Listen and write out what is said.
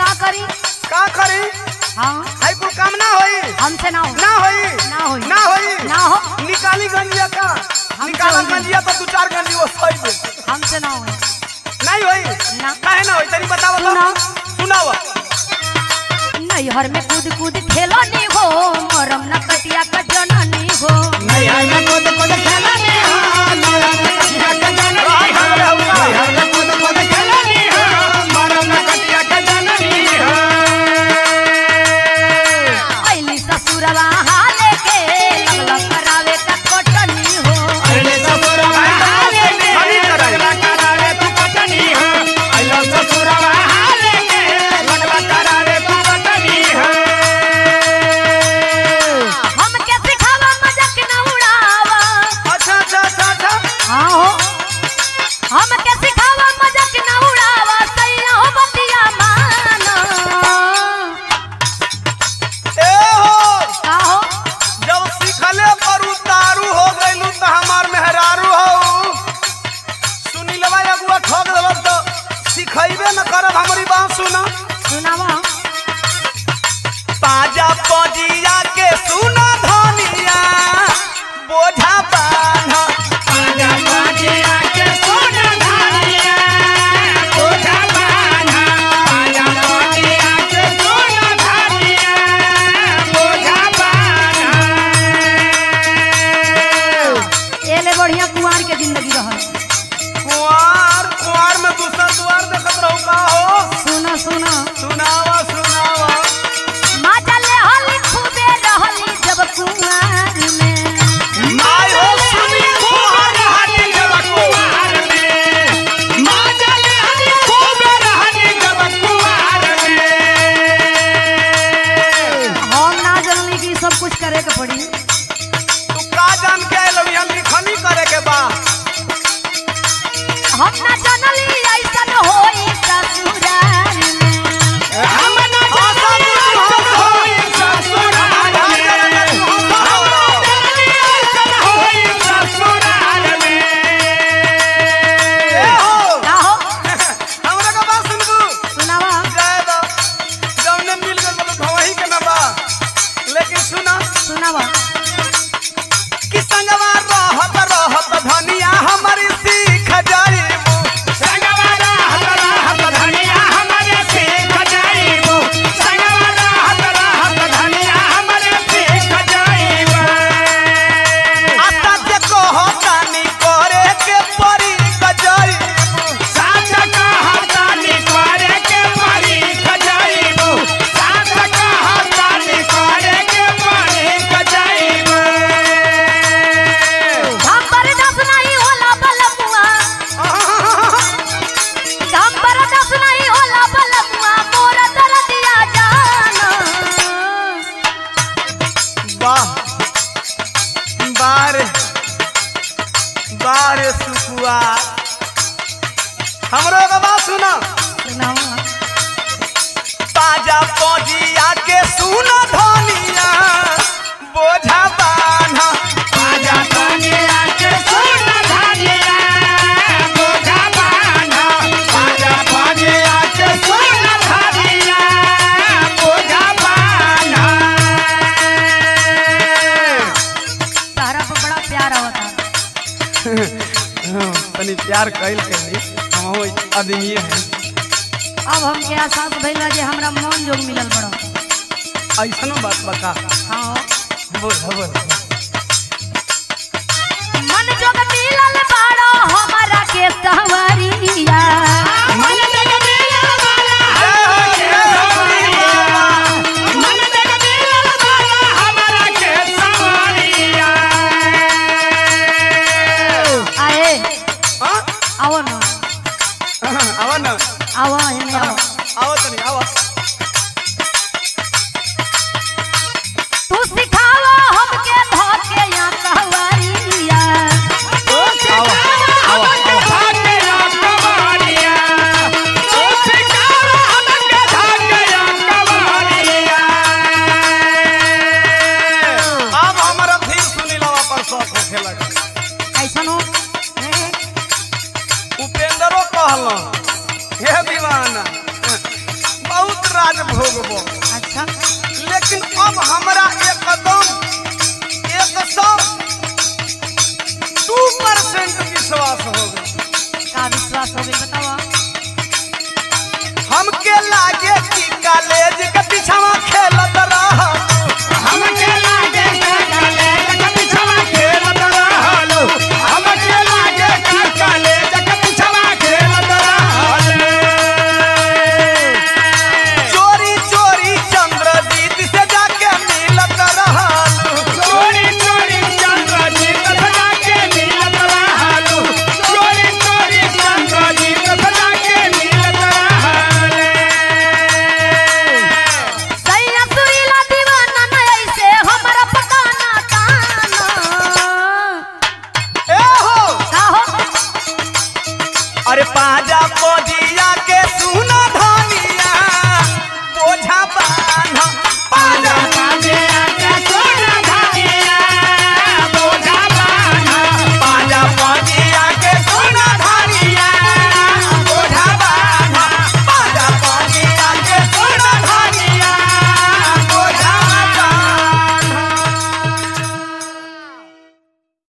का करी का करी? हाँ हाई कुल काम ना होई, हमसे ना हो ना होई, ना होई ना होई, ना हो निकाली गंजिया का, निकाला गंजिया तो 2-4 गंजी वो सही दे, हमसे ना हो नहीं होई, ना काहे ना होई तनी बताओ तो, सुनाओ। नैहर में कूद कूद खेलनी हो मरम न कटिया का जननी हो नैहर में कूद कूद खेलनी हो मरम न कटिया का जननी हो नैहर में कूद कूद खेलनी हो मरम न कटिया का जननी हो अइली ससुरवा हाले के लगला करावे का कटनी हो अइली ससुरवा हाले के लगला करावे तू कटनी हो अइली ससुरवा हाले के लगला करावे तू कटनी हो हम के सिखावा मजाक न उड़ावा अच्छा अच्छा अच्छा अच्छा हाँ हो हम के सिखावा मजाक न उड़ावा सैया हो बतिया माना ए हो का हो जब सीखले पर उतारू हो गइलू त हमार मेहरारू हो सुनीलवा अगुआ ठोक देलक त सिखैबे न करब हमरी बात सुना सुनावा पाजा पजिया के सुना धनिया बोझा बान्हा पाजा पजिया के सुना धनिया बोझा बान्हा पाजा पजिया के सुना धनिया बोझा बान्हा एले बढ़िया कुंवार के जिंदगी रहल कुंवार में दूसरा द्वार देखत रहू का हो सुनो सुनो सुनावा सुनावा माजा ले हली खूबे रहली जब कुंवार में माय हो सुनी कुंवार रहनी जब कुंवार में माजा ले हनी खूब रहनी जब कुंवार में हम ना जानली कि सब कुछ करे के पड़ी तू का जान के आइल हम लिखनी करे के बा हम ना जानली ऐसन होई ससुराल में हम न जानी ऐसन होई ससुराल में हम न जानी ऐसन होई ससुराल में ए हो का हो हमरा का बात सुनबू सुनावा जाए दो जौने मिल गइल बोलो भवही के ना बा लेकिन सुना सुनावा कि संगवा रहत रहत धनिया हमारी सीख जाइबू संगवा रहत रहत धनिया हमरे सीख जाइबू संगवा रहत रहत धनिया हमरे सीख जाइबू आता के कहतानी करे के परी गजाइबू साच कहतानी करे के परी खजाइबू साच कहतानी करे के परी खजाइबू हम बर्दाश्त नहीं होला बलमुआ हम बर्दाश्त नहीं होला बलमुआ मोर दर्दिया जाना वाह बारे बारे सुकुआ हमरो का बात सुना सुनावा ताजा पजिया के सुना धनिया बोझा बान्हा पाजा पजिया के सुन धनिया बोझा बान्हा पाजा पजिया के सुन धनिया बोझा बान्हा तारा पर बड़ा प्यार आवता तनी प्यार कैल कैली हम आदमी है अब हमके एहसास भइला जे हमरा मन जोग मिलल बड़ा ऐसनो बात बता हाँ बोल बोल मन जोग मिलल बड़ा हमारा के सवरिया मन जग मिलल वाला मन जग मिलल वाला हमरा के सवारिया आए हां आओ ना आवा ना आओ एने आओ आवा तनी आवा तू सिखावा हमके धके या कहवरिया आवा भागे या कवारिया ओ सिकारा हमके भागे या कवारिया अब हमारा फिर सुनी लवा पर शौक होखे लगा ऐसन हो उपेंद्रो कहला हे दीवाना बहुत राज भोगबो। अच्छा लेकिन अब हमरा